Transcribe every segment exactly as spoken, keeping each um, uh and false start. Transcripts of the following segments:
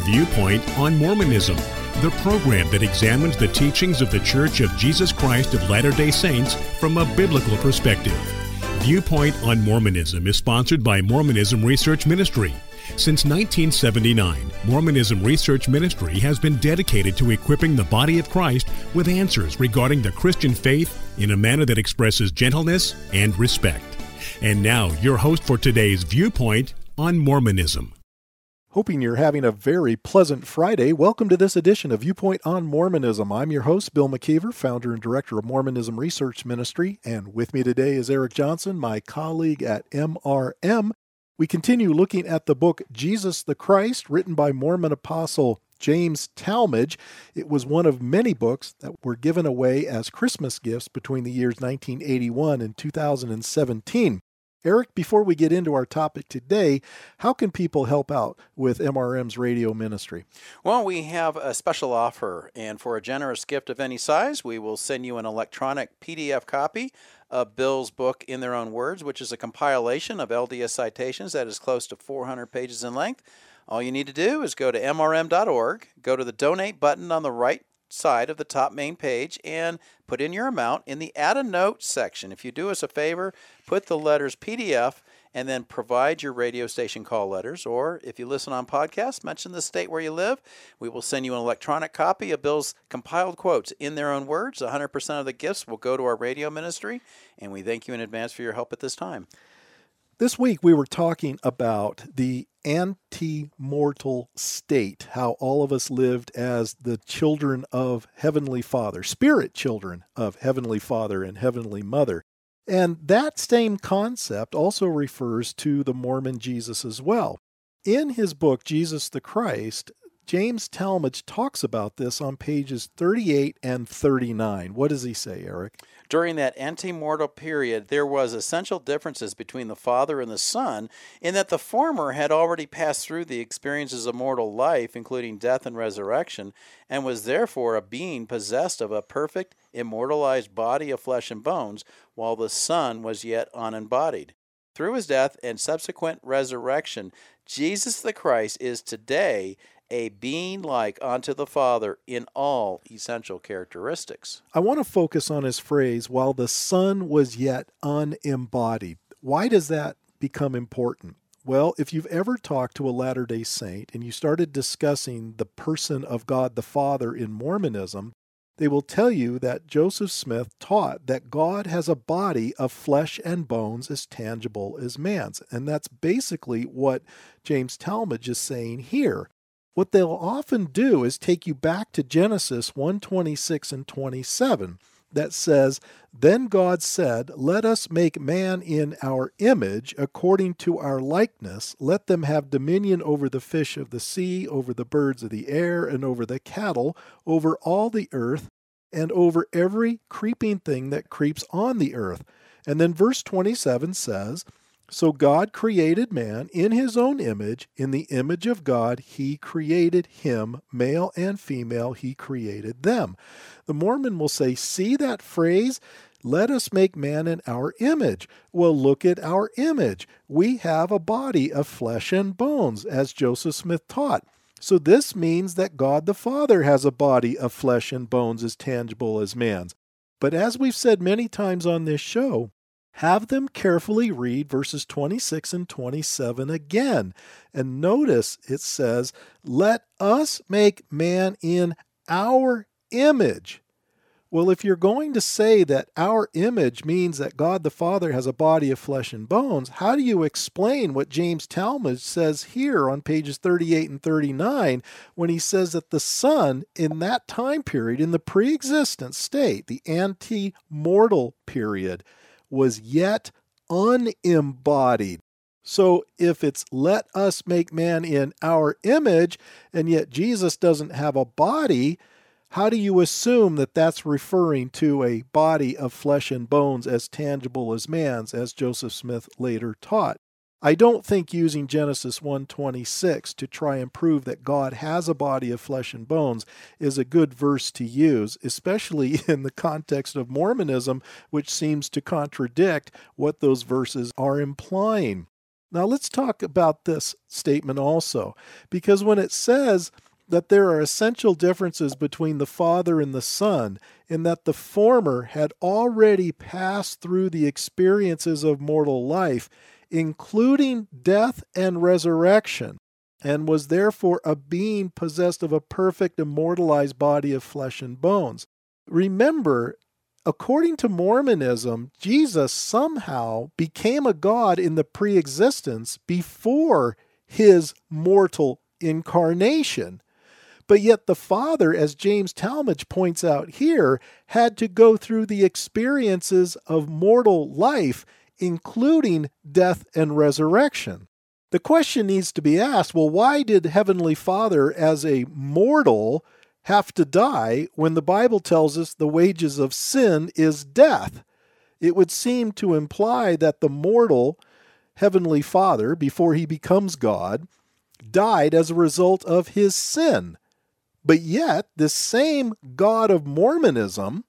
Viewpoint on Mormonism, the program that examines the teachings of the Church of Jesus Christ of Latter-day Saints from a biblical perspective. Viewpoint on Mormonism is sponsored by Mormonism Research Ministry. Since nineteen seventy-nine, Mormonism Research Ministry has been dedicated to equipping the body of Christ with answers regarding the Christian faith in a manner that expresses gentleness and respect. And now, your host for today's Viewpoint on Mormonism. Hoping you're having a very pleasant Friday. Welcome to this edition of Viewpoint on Mormonism. I'm your host, Bill McKeever, founder and director of Mormonism Research Ministry, and with me today is Eric Johnson, my colleague at M R M. We continue looking at the book Jesus the Christ, written by Mormon apostle James Talmage. It was one of many books that were given away as Christmas gifts between the years nineteen eighty-one and two thousand seventeen. Eric, before we get into our topic today, how can people help out with M R M's radio ministry? Well, we have a special offer, and for a generous gift of any size, we will send you an electronic P D F copy of Bill's book, In Their Own Words, which is a compilation of L D S citations that is close to four hundred pages in length. All you need to do is go to M R M dot org, go to the donate button on the right side of the top main page, and put in your amount in the add a note section. If you do us a favor, put the letters P D F and then provide your radio station call letters, or if you listen on podcast, mention the state where you live. We will send you an electronic copy of Bill's compiled quotes in their own words. one hundred percent of the gifts will go to our radio ministry, and we thank you in advance for your help at this time. This week we were talking about the ante-mortal state, how all of us lived as the children of Heavenly Father, spirit children of Heavenly Father and Heavenly Mother. And that same concept also refers to the Mormon Jesus as well. In his book, Jesus the Christ, James Talmage talks about this on pages thirty-eight and thirty-nine. What does he say, Eric? During that ante-mortal period, there was essential differences between the Father and the Son in that the former had already passed through the experiences of mortal life, including death and resurrection, and was therefore a being possessed of a perfect, immortalized body of flesh and bones, while the Son was yet unembodied. Through his death and subsequent resurrection, Jesus the Christ is today a being like unto the Father in all essential characteristics. I want to focus on his phrase, while the Son was yet unembodied. Why does that become important? Well, if you've ever talked to a Latter-day Saint and you started discussing the person of God the Father in Mormonism, they will tell you that Joseph Smith taught that God has a body of flesh and bones as tangible as man's. And that's basically what James Talmage is saying here. What they'll often do is take you back to Genesis one twenty-six and twenty-seven that says, Then God said, Let us make man in our image, according to our likeness. Let them have dominion over the fish of the sea, over the birds of the air, and over the cattle, over all the earth, and over every creeping thing that creeps on the earth. And then verse twenty-seven says, So God created man in his own image. In the image of God, he created him. Male and female, he created them. The Mormon will say, see that phrase? Let us make man in our image. Well, look at our image. We have a body of flesh and bones, as Joseph Smith taught. So this means that God the Father has a body of flesh and bones as tangible as man's. But as we've said many times on this show, have them carefully read verses twenty-six and twenty-seven again. And notice it says, let us make man in our image. Well, if you're going to say that our image means that God the Father has a body of flesh and bones, how do you explain what James Talmage says here on pages thirty-eight and thirty-nine when he says that the Son in that time period, in the pre-existent state, the ante-mortal period, was yet unembodied? So if it's let us make man in our image, and yet Jesus doesn't have a body, how do you assume that that's referring to a body of flesh and bones as tangible as man's, as Joseph Smith later taught? I don't think using Genesis one twenty-six to try and prove that God has a body of flesh and bones is a good verse to use, especially in the context of Mormonism, which seems to contradict what those verses are implying. Now let's talk about this statement also, because when it says that there are essential differences between the Father and the Son, in that the former had already passed through the experiences of mortal life, including death and resurrection, and was therefore a being possessed of a perfect immortalized body of flesh and bones. Remember, according to Mormonism, Jesus somehow became a God in the pre-existence before his mortal incarnation. But yet the Father, as James Talmage points out here, had to go through the experiences of mortal life, including death and resurrection. The question needs to be asked, well, why did Heavenly Father, as a mortal, have to die when the Bible tells us the wages of sin is death? It would seem to imply that the mortal Heavenly Father, before he becomes God, died as a result of his sin. But yet, this same God of Mormonism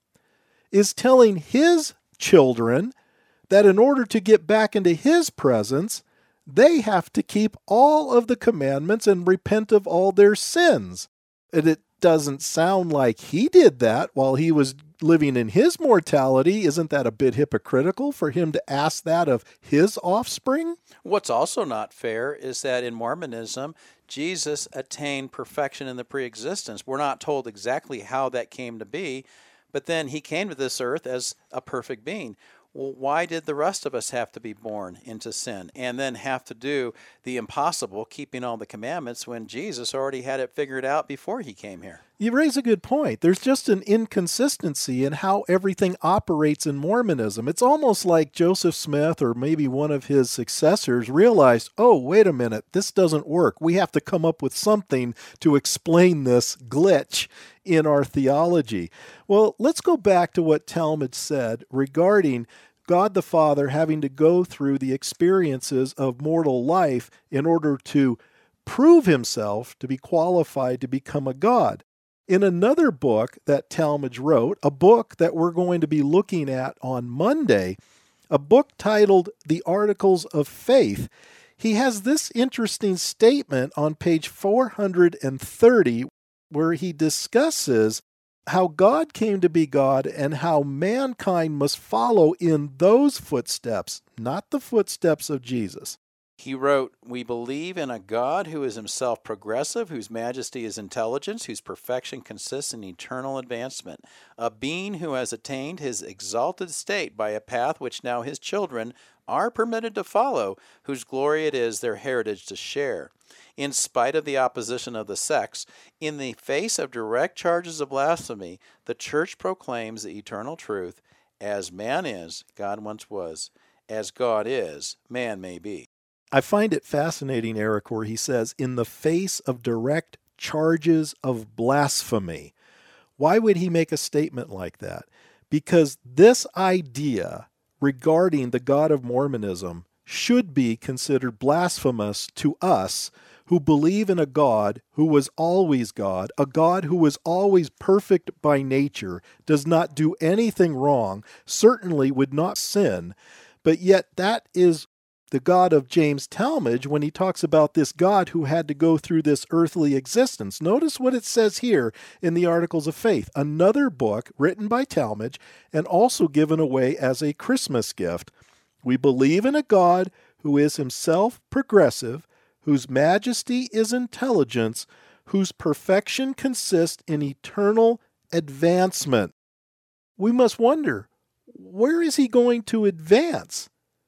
is telling his children that in order to get back into his presence, they have to keep all of the commandments and repent of all their sins. And it doesn't sound like he did that while he was living in his mortality. Isn't that a bit hypocritical for him to ask that of his offspring? What's also not fair is that in Mormonism, Jesus attained perfection in the pre-existence. We're not told exactly how that came to be, but then he came to this earth as a perfect being. Well, why did the rest of us have to be born into sin and then have to do the impossible, keeping all the commandments, when Jesus already had it figured out before he came here? You raise a good point. There's just an inconsistency in how everything operates in Mormonism. It's almost like Joseph Smith or maybe one of his successors realized, oh, wait a minute, this doesn't work. We have to come up with something to explain this glitch in our theology. Well, let's go back to what Talmage said regarding God the Father having to go through the experiences of mortal life in order to prove himself to be qualified to become a God. In another book that Talmage wrote, a book that we're going to be looking at on Monday, a book titled The Articles of Faith, he has this interesting statement on page four hundred thirty where he discusses how God came to be God and how mankind must follow in those footsteps, not the footsteps of Jesus. He wrote, "We believe in a God who is himself progressive, whose majesty is intelligence, whose perfection consists in eternal advancement, a being who has attained his exalted state by a path which now his children are permitted to follow, whose glory it is their heritage to share. In spite of the opposition of the sects, in the face of direct charges of blasphemy, the Church proclaims the eternal truth, as man is, God once was, as God is, man may be." I find it fascinating, Eric, where he says, in the face of direct charges of blasphemy. Why would he make a statement like that? Because this idea regarding the God of Mormonism should be considered blasphemous to us who believe in a God who was always God, a God who was always perfect by nature, does not do anything wrong, certainly would not sin, but yet that is the God of James Talmage when he talks about this God who had to go through this earthly existence. Notice what it says here in the Articles of Faith, another book written by Talmage and also given away as a Christmas gift. We believe in a God who is himself progressive, whose majesty is intelligence, whose perfection consists in eternal advancement. We must wonder, where is he going to advance?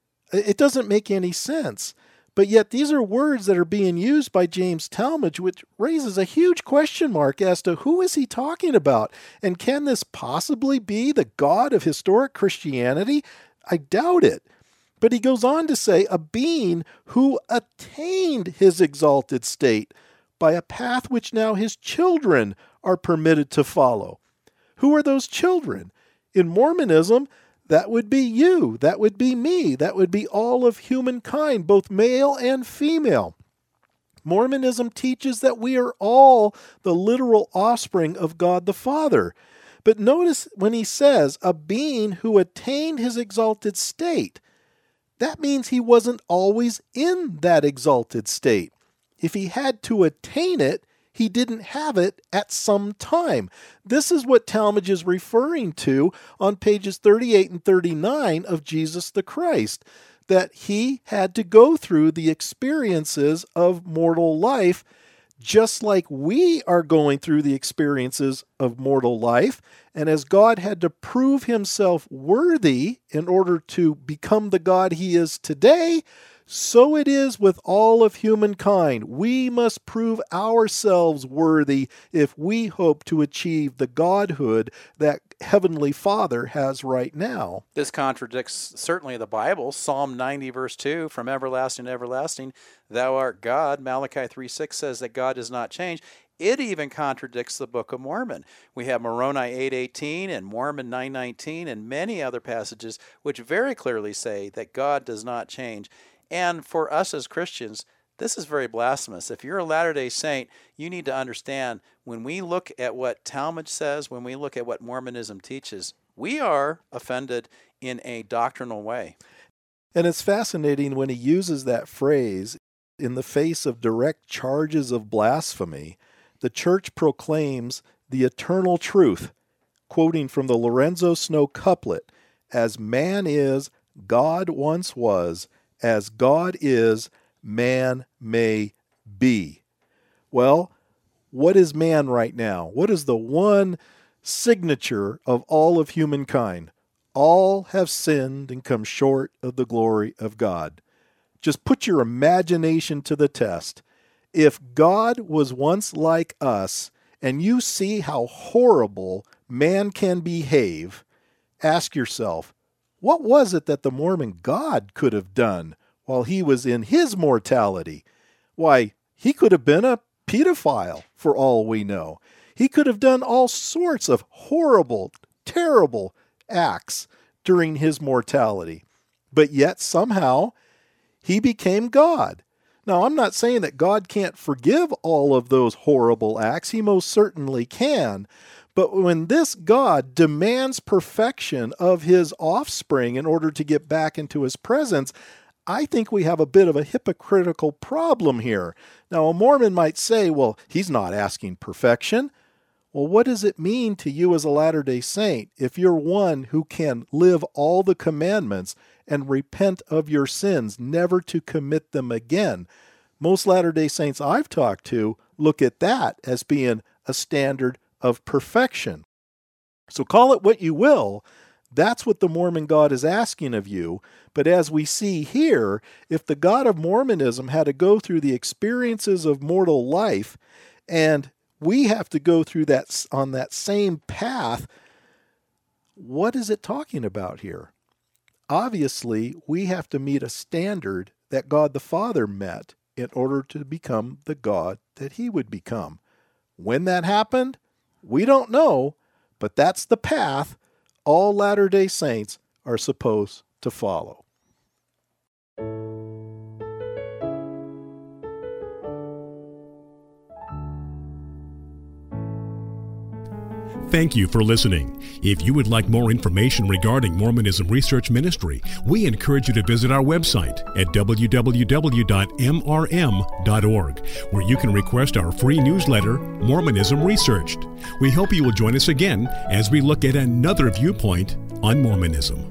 It doesn't make any sense. But yet these are words that are being used by James Talmage, which raises a huge question mark as to who is he talking about? And can this possibly be the God of historic Christianity? I doubt it. But he goes on to say, a being who attained his exalted state by a path which now his children are permitted to follow. Who are those children? In Mormonism, that would be you, that would be me, that would be all of humankind, both male and female. Mormonism teaches that we are all the literal offspring of God the Father. But notice when he says, a being who attained his exalted state, that means he wasn't always in that exalted state. If he had to attain it, he didn't have it at some time. This is what Talmage is referring to on pages thirty-eight and thirty-nine of Jesus the Christ, that he had to go through the experiences of mortal life just like we are going through the experiences of mortal life. And as God had to prove himself worthy in order to become the God he is today, so it is with all of humankind. We must prove ourselves worthy if we hope to achieve the godhood that Heavenly Father has right now. This contradicts certainly the Bible. Psalm ninety, verse two, from everlasting to everlasting, thou art God. Malachi three six says that God does not change. It even contradicts the Book of Mormon. We have Moroni eight eighteen and Mormon nine nineteen and many other passages which very clearly say that God does not change. And for us as Christians, this is very blasphemous. If you're a Latter-day Saint, you need to understand when we look at what Talmage says, when we look at what Mormonism teaches, we are offended in a doctrinal way. And it's fascinating when he uses that phrase, in the face of direct charges of blasphemy, the church proclaims the eternal truth, quoting from the Lorenzo Snow couplet, as man is, God once was, as God is, man may be. Well, what is man right now? What is the one signature of all of humankind? All have sinned and come short of the glory of God. Just put your imagination to the test. If God was once like us, and you see how horrible man can behave, ask yourself, what was it that the Mormon God could have done while he was in his mortality? Why, he could have been a pedophile for all we know. He could have done all sorts of horrible, terrible acts during his mortality. But yet somehow he became God. Now, I'm not saying that God can't forgive all of those horrible acts. He most certainly can. But when this God demands perfection of his offspring in order to get back into his presence, I think we have a bit of a hypocritical problem here. Now, a Mormon might say, well, he's not asking perfection. Well, what does it mean to you as a Latter-day Saint if you're one who can live all the commandments and repent of your sins, never to commit them again? Most Latter-day Saints I've talked to look at that as being a standard of perfection. So call it what you will, that's what the Mormon God is asking of you. But as we see here, if the God of Mormonism had to go through the experiences of mortal life, and we have to go through that on that same path, what is it talking about here? Obviously, we have to meet a standard that God the Father met in order to become the God that he would become. When that happened, we don't know, but that's the path all Latter-day Saints are supposed to follow. Thank you for listening. If you would like more information regarding Mormonism Research Ministry, we encourage you to visit our website at w w w dot m r m dot org, where you can request our free newsletter, Mormonism Researched. We hope you will join us again as we look at another viewpoint on Mormonism.